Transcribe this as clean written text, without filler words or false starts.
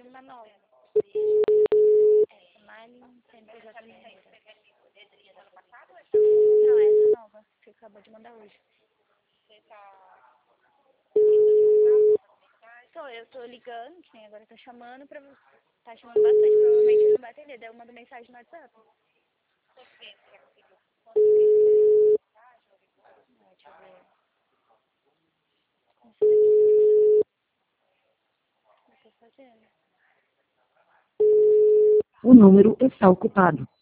uma nova. Essa Miley CNPJ Mineira. Não, essa nova. Você acabou de mandar hoje. Você tá... Eu tô ligando, que nem agora tá chamando pra... Tá chamando bastante, provavelmente ele não vai atender. Daí eu mando mensagem no WhatsApp. Deixa eu ver. O que eu tô fazendo? O número está ocupado.